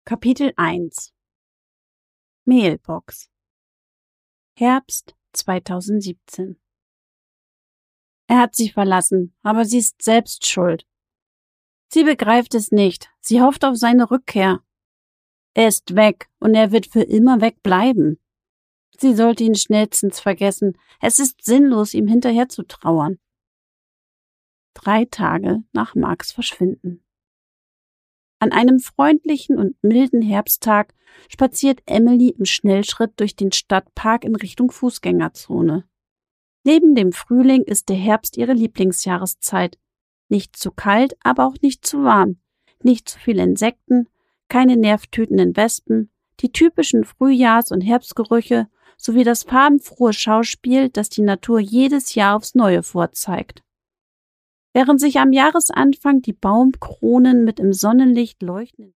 Kapitel 1 Mailbox Herbst 2017 Er hat sie verlassen, aber sie ist selbst schuld. Sie begreift es nicht, sie hofft auf seine Rückkehr. Er ist weg und er wird für immer weg bleiben. Sie sollte ihn schnellstens vergessen, es ist sinnlos, ihm hinterher zu trauern. 3 Tage nach Marks Verschwinden. An einem freundlichen und milden Herbsttag spaziert Emily im Schnellschritt durch den Stadtpark in Richtung Fußgängerzone. Neben dem Frühling ist der Herbst ihre Lieblingsjahreszeit. Nicht zu kalt, aber auch nicht zu warm. Nicht zu viele Insekten, keine nervtötenden Wespen, die typischen Frühjahrs- und Herbstgerüche sowie das farbenfrohe Schauspiel, das die Natur jedes Jahr aufs Neue vorzeigt. Während sich am Jahresanfang die Baumkronen mit im Sonnenlicht leuchtenden